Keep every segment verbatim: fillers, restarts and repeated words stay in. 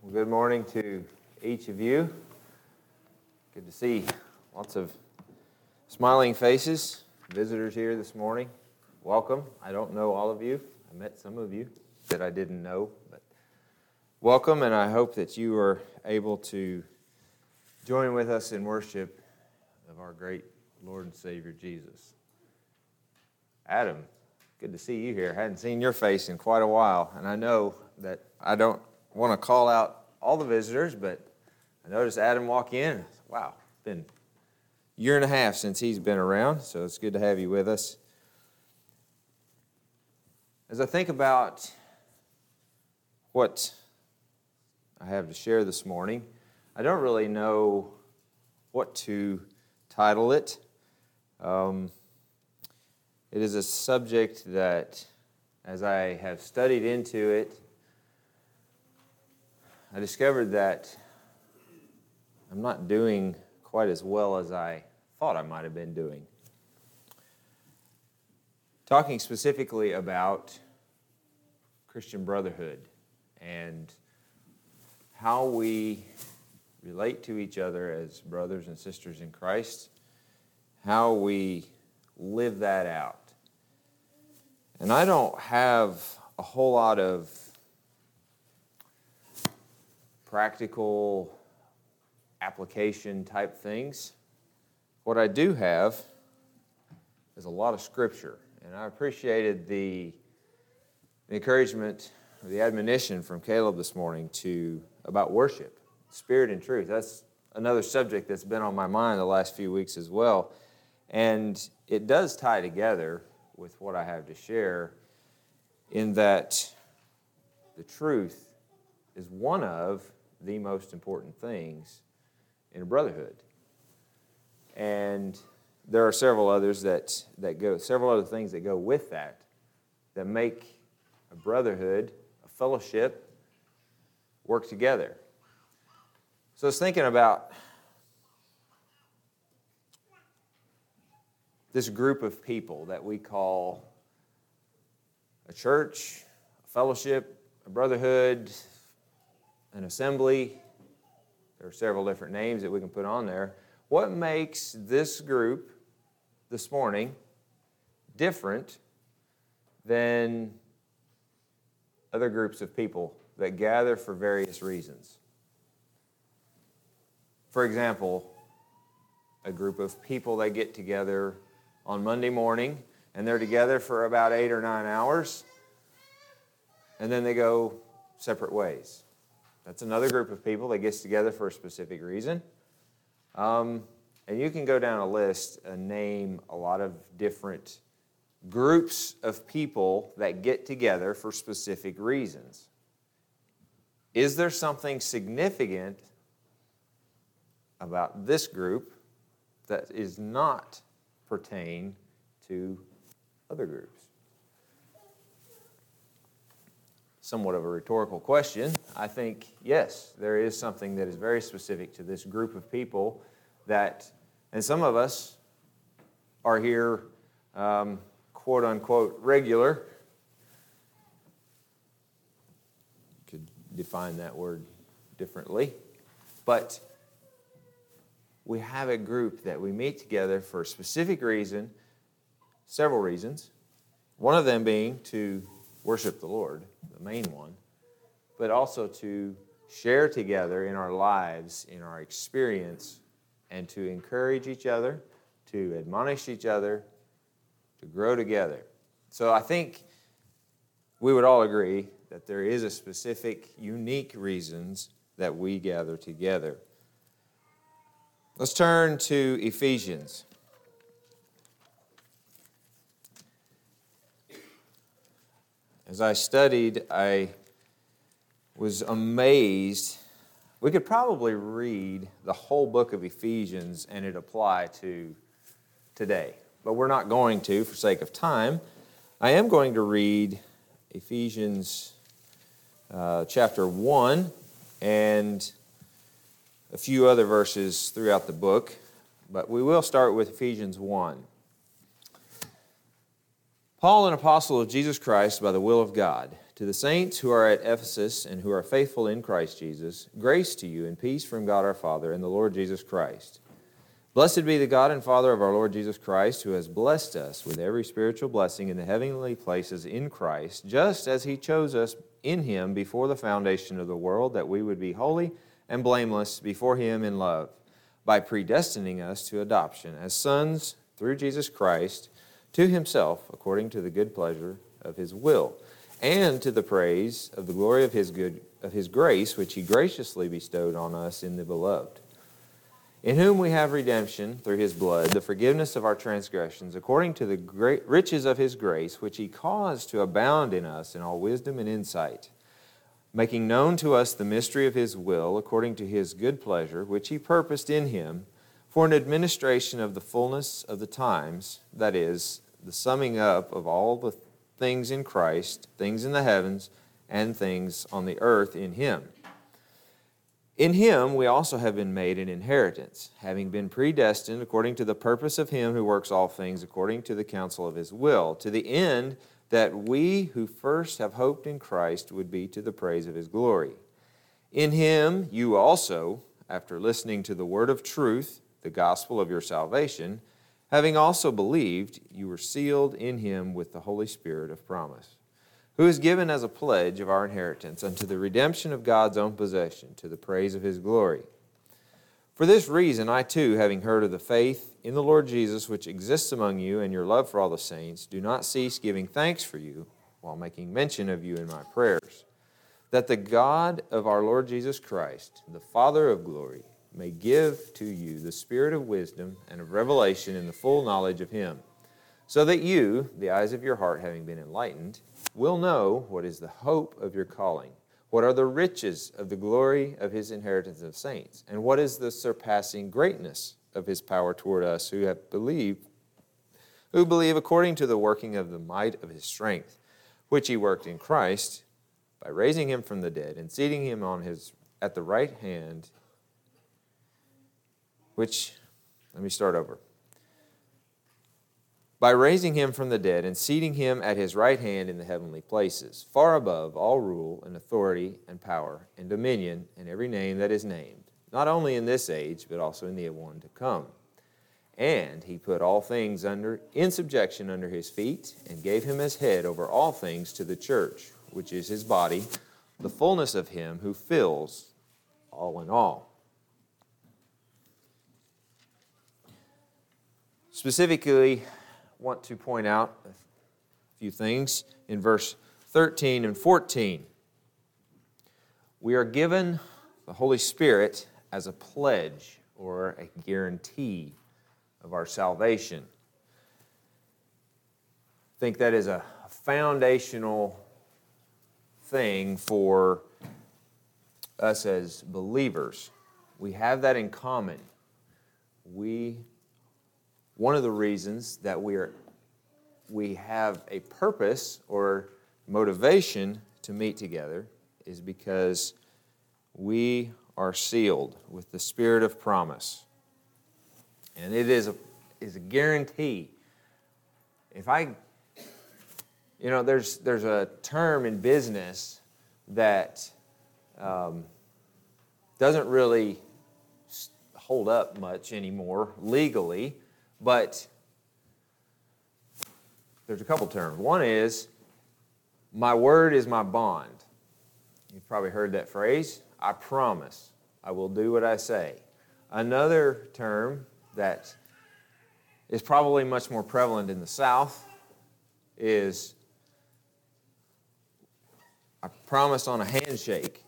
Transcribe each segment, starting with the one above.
Well, good morning to each of you. Good to see lots of smiling faces, visitors here this morning. Welcome. I don't know all of you. I met some of you that I didn't know, but welcome, and I hope that you are able to join with us in worship of our great Lord and Savior Jesus. Adam, good to see you here. I hadn't seen your face in quite a while, and I know that I don't want to call out all the visitors, but I noticed Adam walk in. Wow, it's been a year and a half since he's been around, so it's good to have you with us. As I think about what I have to share this morning, I don't really know what to title it. Um, it is a subject that, as I have studied into it, I discovered that I'm not doing quite as well as I thought I might have been doing. Talking specifically about Christian brotherhood and how we relate to each other as brothers and sisters in Christ, how we live that out. And I don't have a whole lot of practical application type things. What I do have is a lot of scripture, and I appreciated the, the encouragement or the admonition from Caleb this morning to about worship, spirit and truth. That's another subject that's been on my mind the last few weeks as well, and it does tie together with what I have to share in that the truth is one of the most important things in a brotherhood. And there are several others that, that go, several other things that go with that, that make a brotherhood, a fellowship, work together. So I was thinking about this group of people that we call a church, a fellowship, a brotherhood, an assembly. There are several different names that we can put on there. What makes this group this morning different than other groups of people that gather for various reasons? For example, a group of people that get together on Monday morning and they're together for about eight or nine hours and then they go separate ways. That's another group of people that gets together for a specific reason. Um, and you can go down a list and name a lot of different groups of people that get together for specific reasons. Is there something significant about this group that is not pertain to other groups? Somewhat of a rhetorical question. I think, yes, there is something that is very specific to this group of people that, and some of us are here, um, quote unquote, regular. Could define that word differently. But we have a group that we meet together for a specific reason, several reasons, one of them being to worship the Lord, the main one, but also to share together in our lives, in our experience, and to encourage each other, to admonish each other, to grow together. So I think we would all agree that there is a specific, unique reasons that we gather together. Let's turn to Ephesians. As I studied, I was amazed. We could probably read the whole book of Ephesians and it apply to today, but we're not going to for sake of time. I am going to read Ephesians uh, chapter one and a few other verses throughout the book, but we will start with Ephesians one. Paul, an apostle of Jesus Christ by the will of God, To the saints who are at Ephesus and who are faithful in Christ Jesus, grace to you and peace from God our Father and the Lord Jesus Christ. Blessed be the God and Father of our Lord Jesus Christ, who has blessed us with every spiritual blessing in the heavenly places in Christ, just as He chose us in Him before the foundation of the world, that we would be holy and blameless before Him in love, by predestining us to adoption as sons through Jesus Christ to Himself, according to the good pleasure of His will, and to the praise of the glory of His good of His grace, which He graciously bestowed on us in the Beloved, in whom we have redemption through His blood, the forgiveness of our transgressions, according to the great riches of His grace, which He caused to abound in us in all wisdom and insight, making known to us the mystery of His will, according to His good pleasure, which He purposed in Him, for an administration of the fullness of the times, that is, the summing up of all the things in Christ, things in the heavens, and things on the earth in Him. In Him we also have been made an inheritance, having been predestined according to the purpose of Him who works all things according to the counsel of His will, to the end that we who first have hoped in Christ would be to the praise of His glory. In Him you also, after listening to the word of truth, the gospel of your salvation, having also believed, you were sealed in Him with the Holy Spirit of promise, who is given as a pledge of our inheritance unto the redemption of God's own possession, to the praise of His glory. For this reason I too, having heard of the faith in the Lord Jesus which exists among you, and your love for all the saints, do not cease giving thanks for you, while making mention of you in my prayers, that the God of our Lord Jesus Christ, the Father of glory, may give to you the spirit of wisdom and of revelation in the full knowledge of Him, so that you, the eyes of your heart having been enlightened, will know what is the hope of your calling, what are the riches of the glory of His inheritance of saints, and what is the surpassing greatness of His power toward us who have believed, who believe according to the working of the might of His strength, which He worked in Christ, by raising Him from the dead and seating Him on His at the right hand, which, let me start over. By raising Him from the dead and seating Him at His right hand in the heavenly places, far above all rule and authority and power and dominion and every name that is named, not only in this age, but also in the one to come. And He put all things under in subjection under His feet, and gave Him as head over all things to the church, which is His body, the fullness of Him who fills all in all. Specifically, want to point out a few things in verse thirteen and fourteen. We are given the Holy Spirit as a pledge or a guarantee of our salvation. I think that is a foundational thing for us as believers. We have that in common. We One of the reasons that we are we have a purpose or motivation to meet together is because we are sealed with the Spirit of promise. And it is a, is a guarantee. If I, you know, there's, there's a term in business that um, doesn't really hold up much anymore legally, but there's a couple terms. One is, my word is my bond. You've probably heard that phrase. I promise I will do what I say. Another term that is probably much more prevalent in the South is, I promise on a handshake.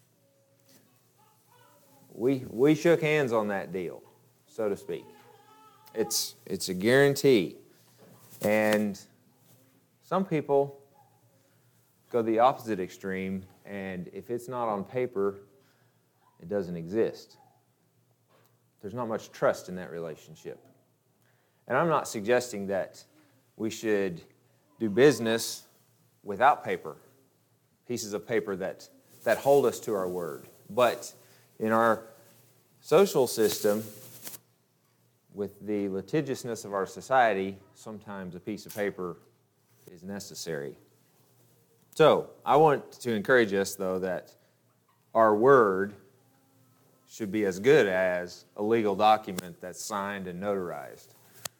We, we shook hands on that deal, so to speak. It's, it's a guarantee. And some people go the opposite extreme, and if it's not on paper, it doesn't exist. There's not much trust in that relationship. And I'm not suggesting that we should do business without paper, pieces of paper that, that hold us to our word. But in our social system, with the litigiousness of our society, sometimes a piece of paper is necessary. So, I want to encourage us, though, that our word should be as good as a legal document that's signed and notarized.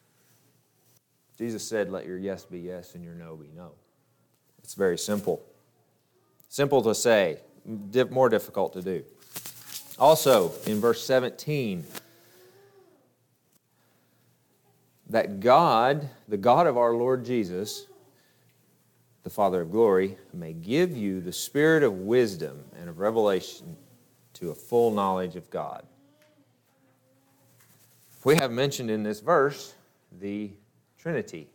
Jesus said, let your yes be yes and your no be no. It's very simple. Simple to say, more difficult to do. Also, in verse seventeen, that God, the God of our Lord Jesus, the Father of glory, may give you the spirit of wisdom and of revelation to a full knowledge of God. We have mentioned in this verse the Trinity.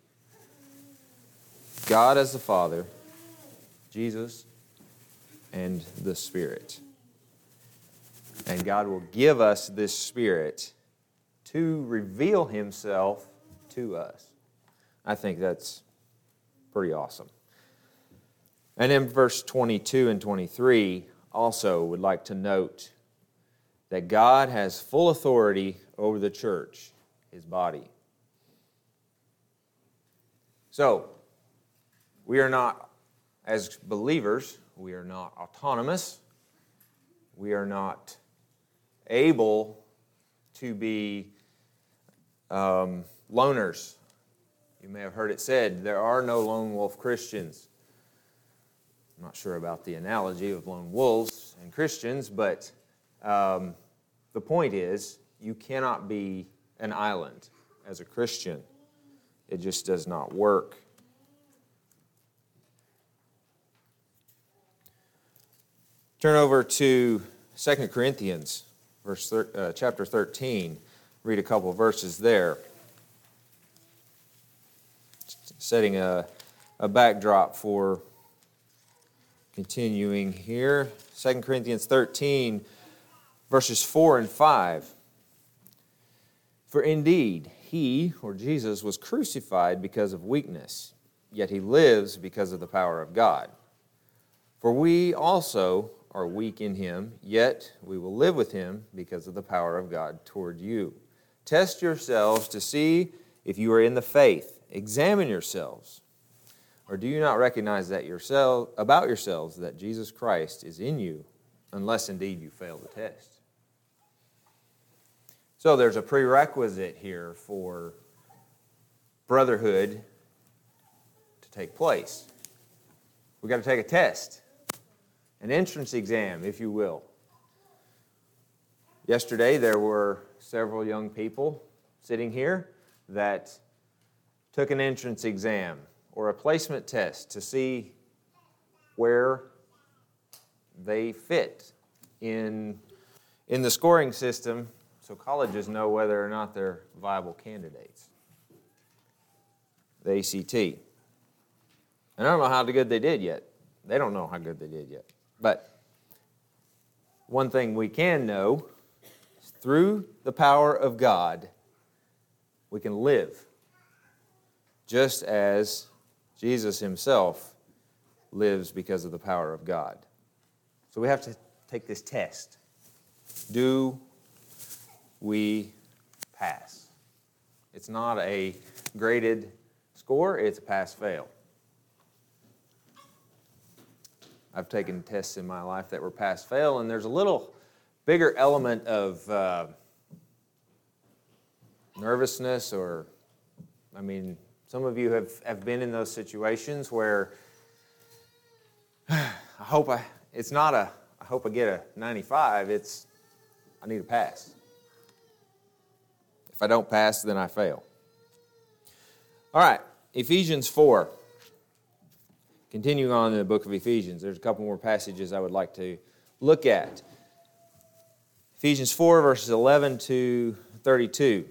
God as the Father, Jesus, and the Spirit. And God will give us this Spirit to reveal Himself to us. I think that's pretty awesome. And in verse twenty-two and twenty-three, also would like to note that God has full authority over the church, His body. So, we are not, as believers, we are not autonomous. We are not able to be um, loners. You may have heard it said, there are no lone wolf Christians. I'm not sure about the analogy of lone wolves and Christians, but um, the point is, you cannot be an island as a Christian. It just does not work. Turn over to Second Corinthians, verse thir- uh, chapter thirteen. Read a couple of verses there. Setting a, a backdrop for continuing here. Second Corinthians thirteen, verses four and five. For indeed, He, or Jesus, was crucified because of weakness, yet He lives because of the power of God. For we also are weak in Him, yet we will live with Him because of the power of God toward you. Test yourselves to see if you are in the faith. Examine yourselves. Or do you not recognize that yourself, about yourselves that Jesus Christ is in you, unless indeed you fail the test? So there's a prerequisite here for brotherhood to take place. We've got to take a test. An entrance exam, if you will. Yesterday, there were several young people sitting here that took an entrance exam or a placement test to see where they fit in, in the scoring system so colleges know whether or not they're viable candidates. The A C T. And I don't know how good they did yet. They don't know how good they did yet. But one thing we can know is through the power of God, we can live just as Jesus Himself lives because of the power of God. So we have to take this test. Do we pass? It's not a graded score, it's a pass-fail. I've taken tests in my life that were pass-fail, and there's a little bigger element of uh, nervousness or, I mean, some of you have, have been in those situations where I hope I, it's not a, I hope I get a ninety-five, it's, I need a pass. If I don't pass, then I fail. All right, Ephesians four. Continuing on in the book of Ephesians, there's a couple more passages I would like to look at. Ephesians four, verses eleven to thirty-two.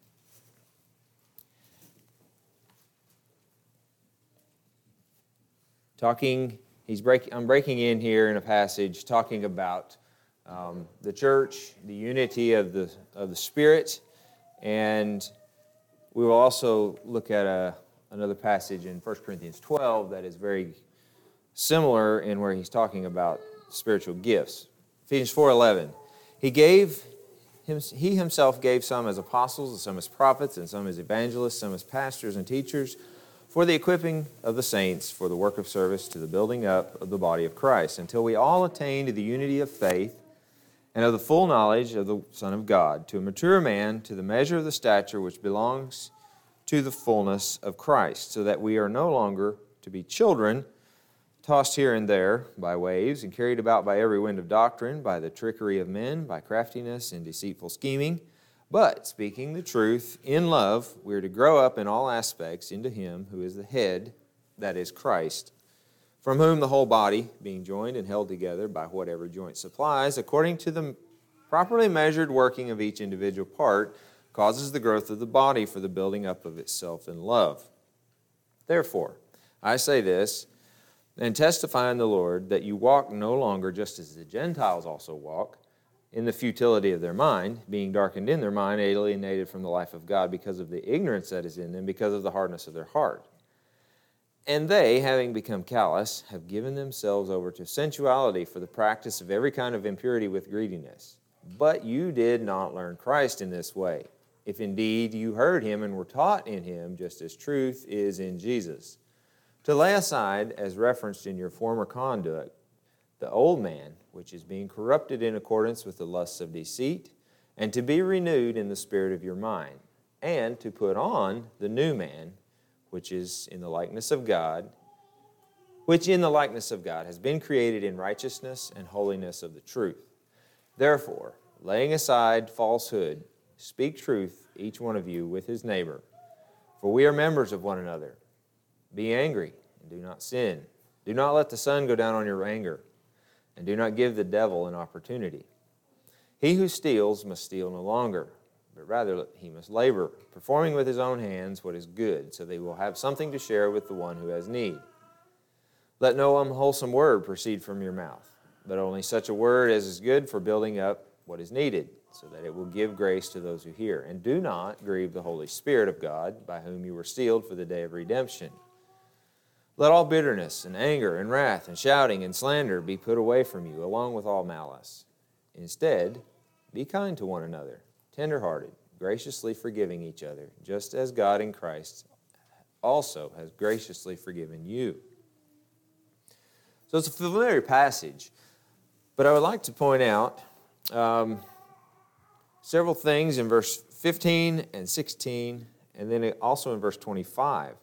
Talking, he's breaking. I'm breaking in here in a passage talking about um, the church, the unity of the of the Spirit, and we will also look at a. Another passage in First Corinthians twelve that is very similar in where he's talking about spiritual gifts. Ephesians four eleven. He gave him, he himself gave some as apostles, and some as prophets, and some as evangelists, some as pastors and teachers, for the equipping of the saints for the work of service to the building up of the body of Christ, until we all attain to the unity of faith and of the full knowledge of the Son of God, to a mature man, to the measure of the stature which belongs to the fullness of Christ, so that we are no longer to be children, tossed here and there by waves, and carried about by every wind of doctrine, by the trickery of men, by craftiness and deceitful scheming. But, speaking the truth in love, we are to grow up in all aspects into Him who is the head, that is Christ, from whom the whole body, being joined and held together by whatever joint supplies, according to the properly measured working of each individual part, causes the growth of the body for the building up of itself in love. Therefore, I say this, and testify in the Lord, that you walk no longer just as the Gentiles also walk, in the futility of their mind, being darkened in their mind, alienated from the life of God because of the ignorance that is in them, because of the hardness of their heart. And they, having become callous, have given themselves over to sensuality for the practice of every kind of impurity with greediness. But you did not learn Christ in this way, if indeed you heard Him and were taught in Him, just as truth is in Jesus. To lay aside, as referenced in your former conduct, the old man, which is being corrupted in accordance with the lusts of deceit, and to be renewed in the spirit of your mind, and to put on the new man, which is in the likeness of God, which in the likeness of God has been created in righteousness and holiness of the truth. Therefore, laying aside falsehood, speak truth, each one of you, with his neighbor, for we are members of one another. Be angry, and do not sin. Do not let the sun go down on your anger, and do not give the devil an opportunity. He who steals must steal no longer, but rather he must labor, performing with his own hands what is good, so that he will have something to share with the one who has need. Let no unwholesome word proceed from your mouth, but only such a word as is good for building up what is needed, so that it will give grace to those who hear. And do not grieve the Holy Spirit of God, by whom you were sealed for the day of redemption. Let all bitterness and anger and wrath and shouting and slander be put away from you, along with all malice. Instead, be kind to one another, tender-hearted, graciously forgiving each other, just as God in Christ also has graciously forgiven you. So it's a familiar passage, but I would like to point out um, several things in verse fifteen and sixteen, and then also in verse twenty-five.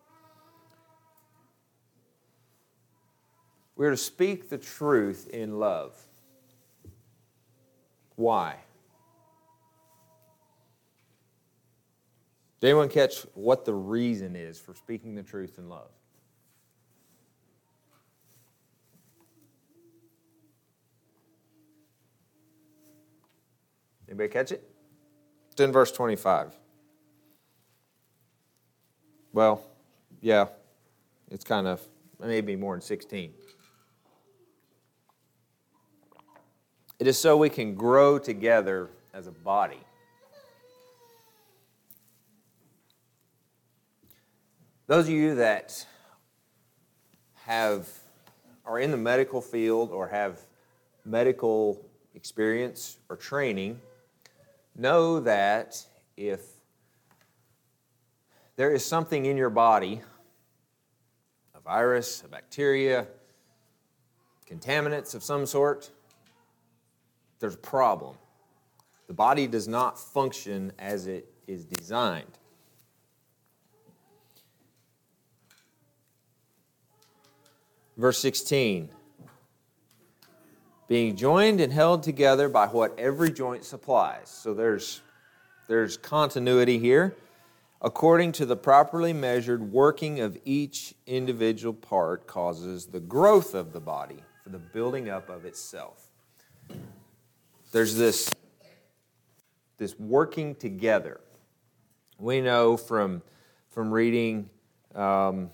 We're to speak the truth in love. Why? Did anyone catch what the reason is for speaking the truth in love? Anybody catch it? It's in verse twenty-five. Well, yeah, it's kind of, maybe more in sixteen. It is so we can grow together as a body. Those of you that have are in the medical field or have medical experience or training know that if there is something in your body, a virus, a bacteria, contaminants of some sort, there's a problem. The body does not function as it is designed. Verse sixteen, being joined and held together by what every joint supplies. So there's, there's continuity here. According to the properly measured working of each individual part causes the growth of the body for the building up of itself. There's this, this working together. We know from, from reading um,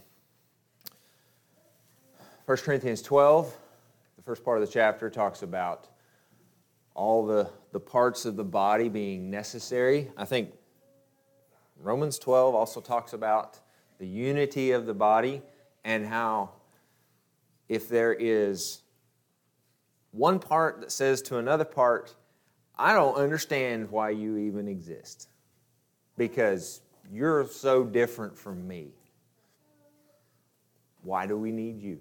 First Corinthians twelve, the first part of the chapter talks about all the, the parts of the body being necessary. I think Romans twelve also talks about the unity of the body and how if there is one part that says to another part, I don't understand why you even exist because you're so different from me. Why do we need you?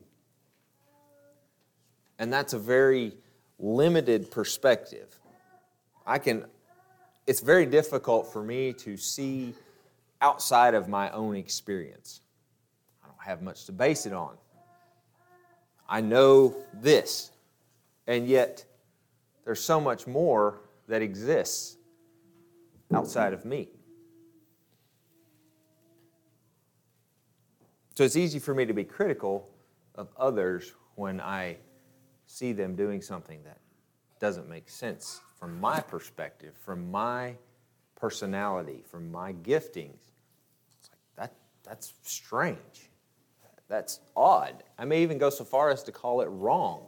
And that's a very limited perspective. I can, it's very difficult for me to see outside of my own experience. I don't have much to base it on. I know this, and yet there's so much more that exists outside of me. So it's easy for me to be critical of others when I see them doing something that doesn't make sense from my perspective, from my personality, from my giftings. It's like, that, that's strange. That's odd. I may even go so far as to call it wrong.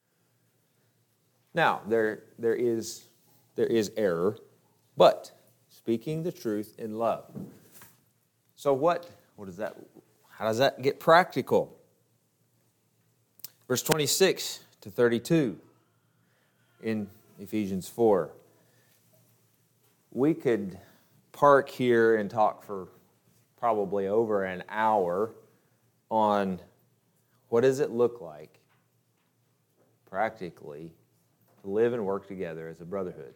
Now, there, there is, there is error, but speaking the truth in love. So what, what does that, how does that get practical? Verse twenty-six to thirty-two in Ephesians four. We could park here and talk for probably over an hour on what does it look like practically to live and work together as a brotherhood.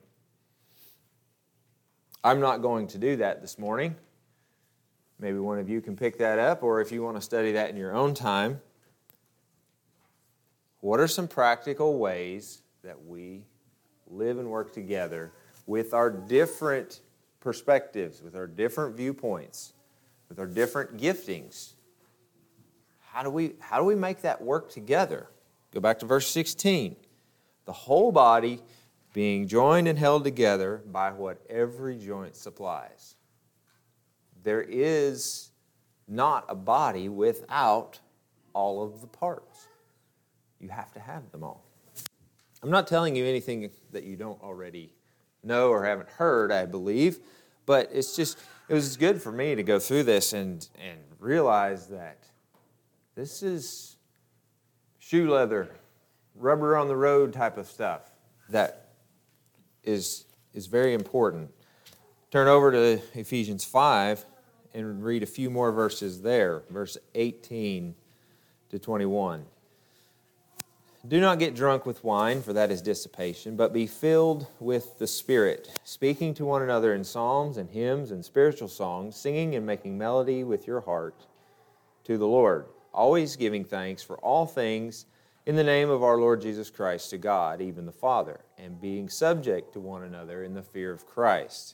I'm not going to do that this morning. Maybe one of you can pick that up, or if you want to study that in your own time. What are some practical ways that we live and work together with our different perspectives, with our different viewpoints, with our different giftings? How do we, how do we make that work together? Go back to verse sixteen. The whole body being joined and held together by what every joint supplies. There is not a body without all of the parts. You have to have them all. I'm not telling you anything that you don't already know or haven't heard, I believe, but it's just, it was good for me to go through this and, and realize that this is shoe leather, rubber on the road type of stuff that is, is very important. Turn over to Ephesians five and read a few more verses there, verse eighteen to twenty-one. Do not get drunk with wine, for that is dissipation, but be filled with the Spirit, speaking to one another in psalms and hymns and spiritual songs, singing and making melody with your heart to the Lord, always giving thanks for all things in the name of our Lord Jesus Christ to God, even the Father, and being subject to one another in the fear of Christ.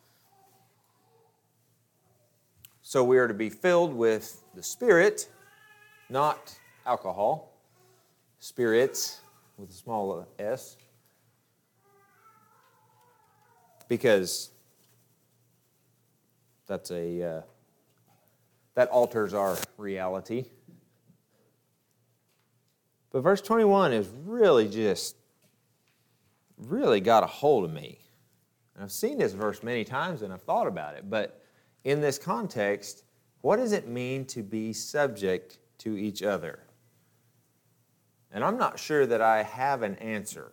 So we are to be filled with the Spirit, not alcohol. Spirits with a small s, because that's a uh, that alters our reality. But verse twenty-one is really just really got a hold of me. And I've seen this verse many times and I've thought about it, but in this context, what does it mean to be subject to each other? And I'm not sure that I have an answer.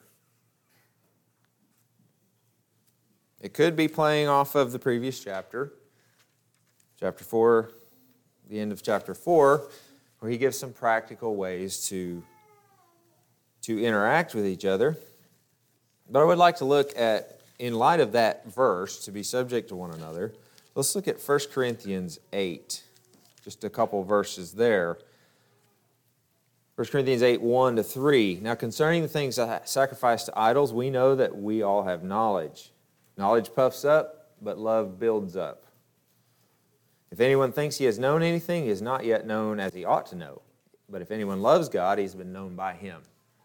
It could be playing off of the previous chapter, chapter four, the end of chapter four, where he gives some practical ways to, to interact with each other. But I would like to look at, in light of that verse, to be subject to one another, let's look at First Corinthians eight, just a couple verses there. First Corinthians eight, one to three. Now concerning the things sacrificed to idols, we know that we all have knowledge. Knowledge puffs up, but love builds up. If anyone thinks he has known anything, he has not yet known as he ought to know. But if anyone loves God, he's been known by him.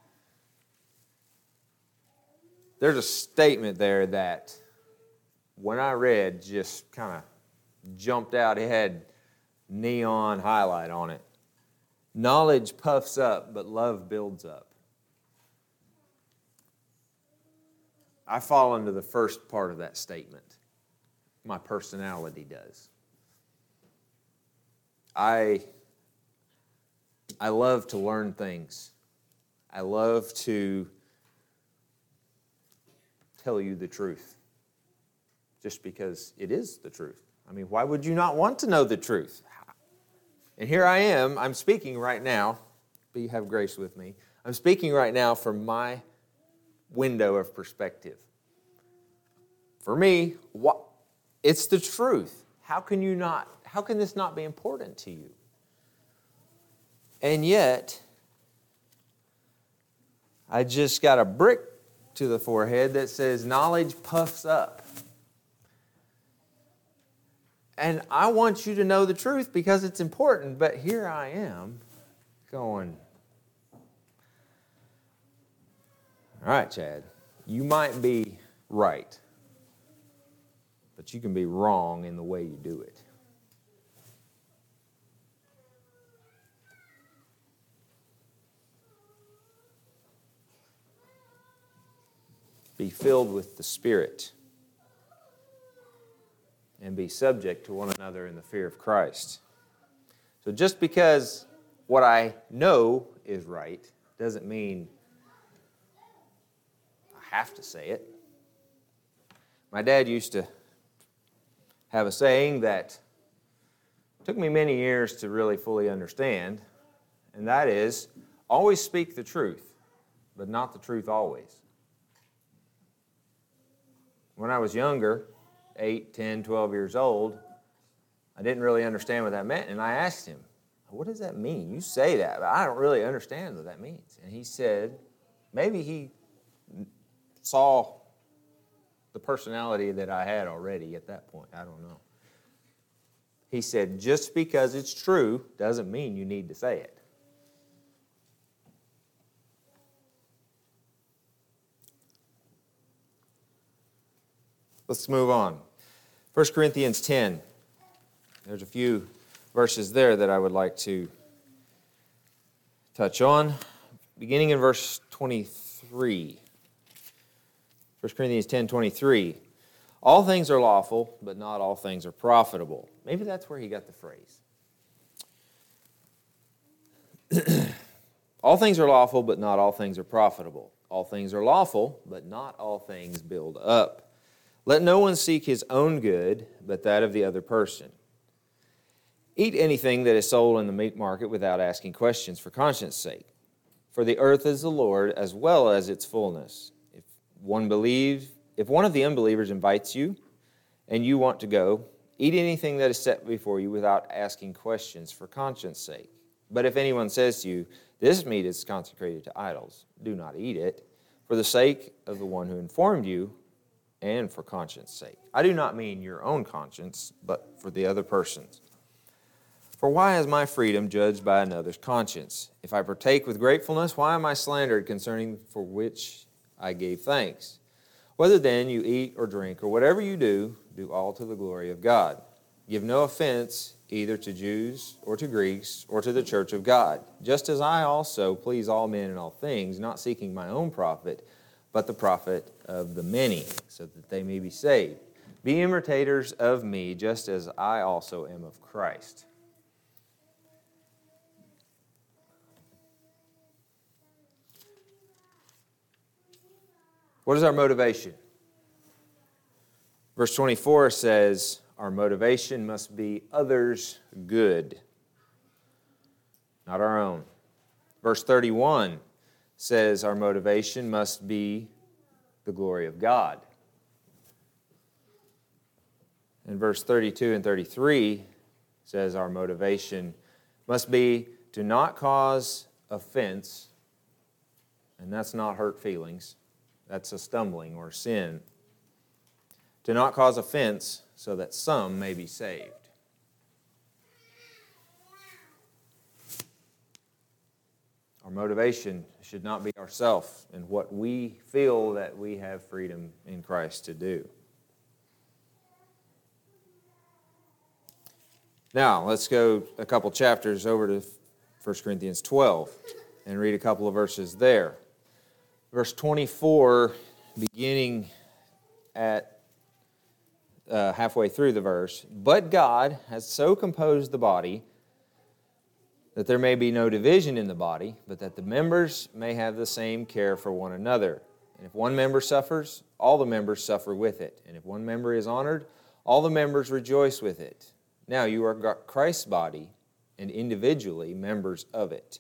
There's a statement there that when I read just kind of jumped out. It had neon highlight on it. Knowledge puffs up, but love builds up. I fall into the first part of that statement. My personality does. I, I love to learn things. I love to tell you the truth, just because it is the truth. I mean, why would you not want to know the truth? And here I am, I'm speaking right now. Be have grace with me. I'm speaking right now from my window of perspective. For me, what, it's the truth. How can you not, how can this not be important to you? And yet, I just got a brick to the forehead that says knowledge puffs up. And I want you to know the truth because it's important, but here I am going, all right, Chad, you might be right, but you can be wrong in the way you do it. Be filled with the Spirit and be subject to one another in the fear of Christ. So just because what I know is right doesn't mean I have to say it. My dad used to have a saying that took me many years to really fully understand, and that is, always speak the truth, but not the truth always. When I was younger, eight, ten, twelve years old, I didn't really understand what that meant. And I asked him, what does that mean? You say that, but I don't really understand what that means. And he said, maybe he saw the personality that I had already at that point. I don't know. He said, just because it's true doesn't mean you need to say it. Let's move on. First Corinthians ten. There's a few verses there that I would like to touch on. Beginning in verse twenty-three. First Corinthians ten twenty-three. All things are lawful, but not all things are profitable. Maybe that's where he got the phrase. All things are lawful, but not all things are profitable. All things are lawful, but not all things build up. Let no one seek his own good, but that of the other person. Eat anything that is sold in the meat market without asking questions for conscience sake. For the earth is the Lord as well as its fullness. If one believes, if one of the unbelievers invites you and you want to go, eat anything that is set before you without asking questions for conscience sake. But if anyone says to you, this meat is consecrated to idols, do not eat it, for the sake of the one who informed you, and for conscience sake. I do not mean your own conscience, but for the other person's. For why is my freedom judged by another's conscience? If I partake with gratefulness, why am I slandered concerning for which I gave thanks? Whether then you eat or drink or whatever you do, do all to the glory of God. Give no offense either to Jews or to Greeks or to the church of God, just as I also please all men in all things, not seeking my own profit, but the profit of the many, so that they may be saved. Be imitators of me, just as I also am of Christ. What is our motivation? Verse twenty-four says, our motivation must be others' good, not our own. Verse thirty-one says our motivation must be the glory of God. And verse thirty-two and thirty-three says our motivation must be to not cause offense, and that's not hurt feelings, that's a stumbling or sin. To not cause offense so that some may be saved. Our motivation should not be ourselves and what we feel that we have freedom in Christ to do. Now, let's go a couple chapters over to First Corinthians twelve and read a couple of verses there. Verse twenty-four, beginning at uh, halfway through the verse, but God has so composed the body that there may be no division in the body, but that the members may have the same care for one another. And if one member suffers, all the members suffer with it. And if one member is honored, all the members rejoice with it. Now you are Christ's body, and individually members of it.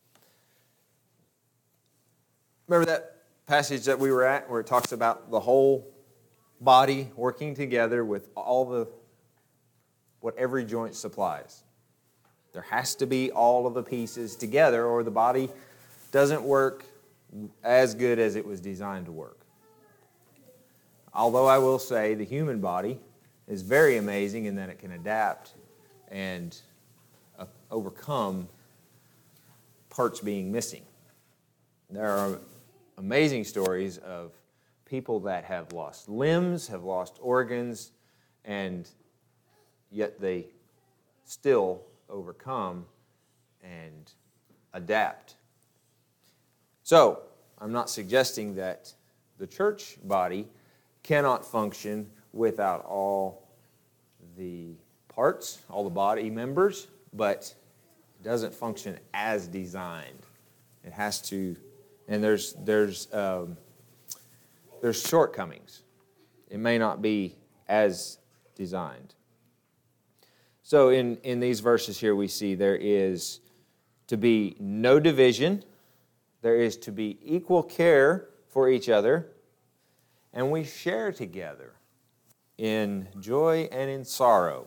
Remember that passage that we were at where it talks about the whole body working together with all the, what every joint supplies. There has to be all of the pieces together or the body doesn't work as good as it was designed to work. Although I will say the human body is very amazing in that it can adapt and uh, overcome parts being missing. There are amazing stories of people that have lost limbs, have lost organs, and yet they still overcome and adapt. So, I'm not suggesting that the church body cannot function without all the parts, all the body members, but it doesn't function as designed. It has to, and there's there's um, there's shortcomings. It may not be as designed. So in, in these verses here we see there is to be no division, there is to be equal care for each other, and we share together in joy and in sorrow.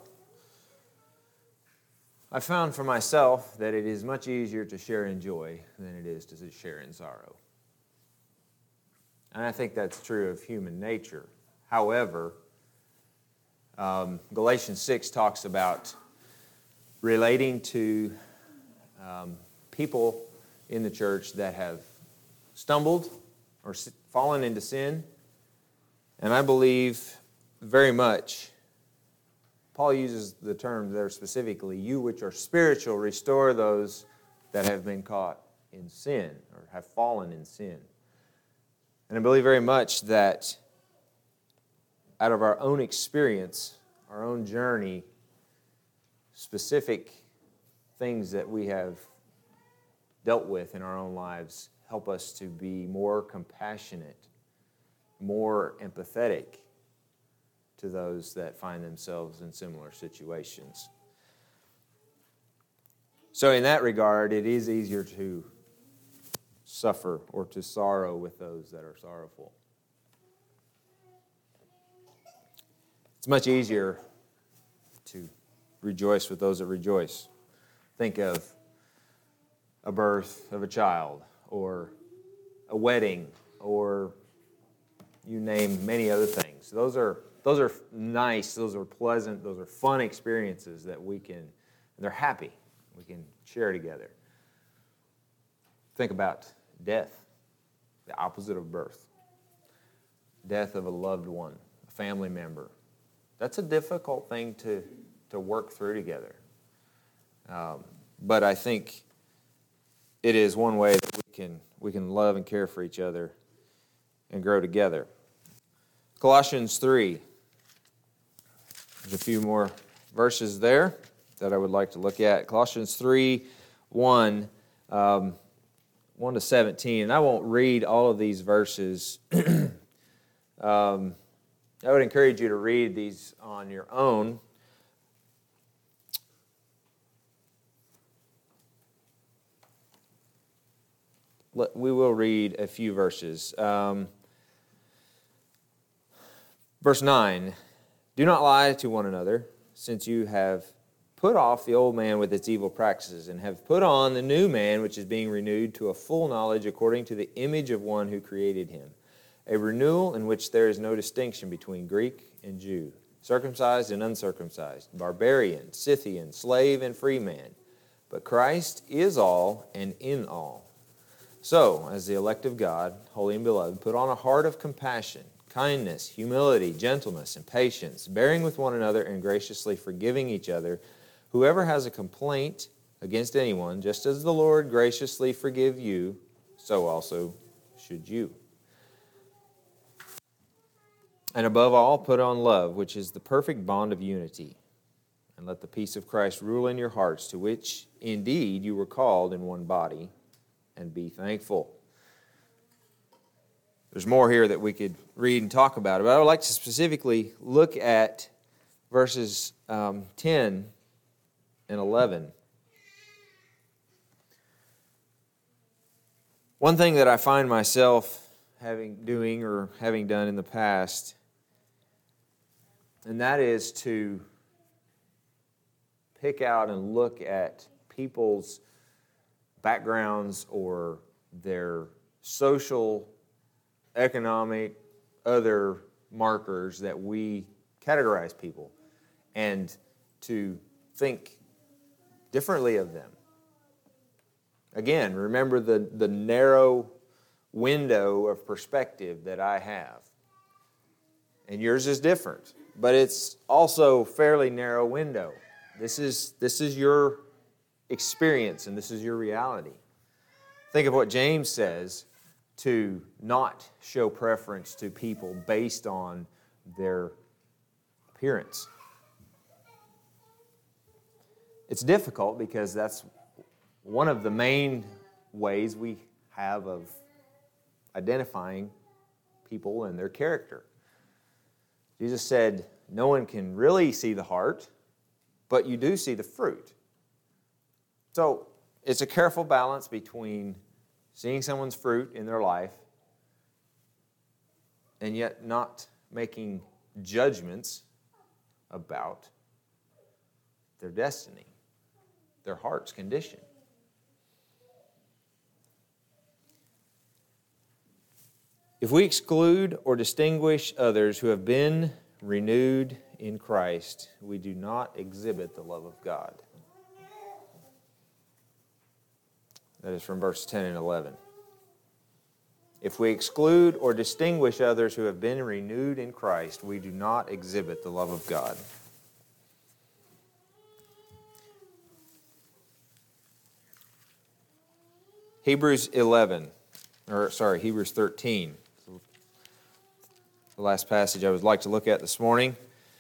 I found for myself that it is much easier to share in joy than it is to share in sorrow. And I think that's true of human nature. However, um, Galatians six talks about relating to um, people in the church that have stumbled or fallen into sin. And I believe very much, Paul uses the term there specifically, you which are spiritual, restore those that have been caught in sin or have fallen in sin. And I believe very much that out of our own experience, our own journey, specific things that we have dealt with in our own lives help us to be more compassionate, more empathetic to those that find themselves in similar situations. So in that regard, it is easier to suffer or to sorrow with those that are sorrowful. It's much easier to rejoice with those that rejoice. Think of a birth of a child or a wedding or you name many other things. Those are those are nice, those are pleasant, those are fun experiences that we can, they're happy, we can share together. Think about death, the opposite of birth. Death of a loved one, a family member. That's a difficult thing to, to work through together. Um, but I think it is one way that we can we can love and care for each other and grow together. Colossians three. There's a few more verses there that I would like to look at. Colossians three, one, um, one to seventeen. And I won't read all of these verses. um, I would encourage you to read these on your own. We will read a few verses. Um, verse nine, do not lie to one another, since you have put off the old man with its evil practices, and have put on the new man, which is being renewed to a full knowledge according to the image of one who created him. A renewal in which there is no distinction between Greek and Jew, circumcised and uncircumcised, barbarian, Scythian, slave and free man. But Christ is all and in all. So, as the elect of God, holy and beloved, put on a heart of compassion, kindness, humility, gentleness, and patience, bearing with one another and graciously forgiving each other. Whoever has a complaint against anyone, just as the Lord graciously forgive you, so also should you. And above all, put on love, which is the perfect bond of unity. And let the peace of Christ rule in your hearts, to which indeed you were called in one body, and be thankful. There's more here that we could read and talk about, but I would like to specifically look at verses um, ten and eleven. One thing that I find myself having doing or having done in the past, and that is to pick out and look at people's backgrounds or their social, economic, other markers that we categorize people, and to think differently of them. Again, remember the, the narrow window of perspective that I have. And yours is different, but it's also a fairly narrow window. This is, this is your experience and this is your reality. Think of what James says, to not show preference to people based on their appearance. It's difficult because that's one of the main ways we have of identifying people and their character. Jesus said, no one can really see the heart, but you do see the fruit. So it's a careful balance between seeing someone's fruit in their life and yet not making judgments about their destiny, their heart's condition. If we exclude or distinguish others who have been renewed in Christ, we do not exhibit the love of God. That is from verse ten and eleven. If we exclude or distinguish others who have been renewed in Christ, we do not exhibit the love of God. Hebrews eleven, or sorry, Hebrews thirteen. The last passage I would like to look at this morning.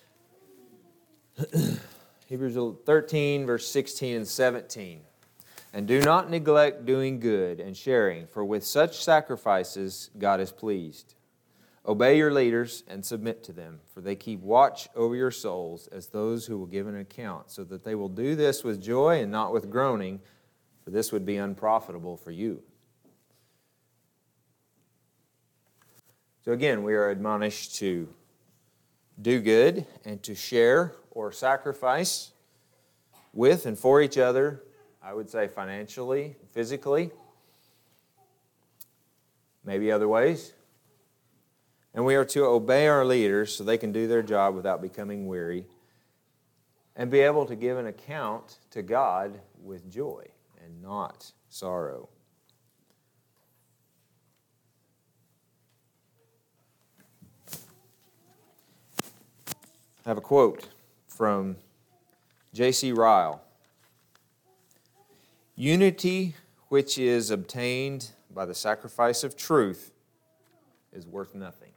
Hebrews thirteen, verse sixteen and seventeen. And do not neglect doing good and sharing, for with such sacrifices God is pleased. Obey your leaders and submit to them, for they keep watch over your souls as those who will give an account, so that they will do this with joy and not with groaning, for this would be unprofitable for you. So again, we are admonished to do good and to share or sacrifice with and for each other. I would say financially, physically, maybe other ways. And we are to obey our leaders so they can do their job without becoming weary and be able to give an account to God with joy and not sorrow. I have a quote from J C Ryle. Unity which is obtained by the sacrifice of truth is worth nothing.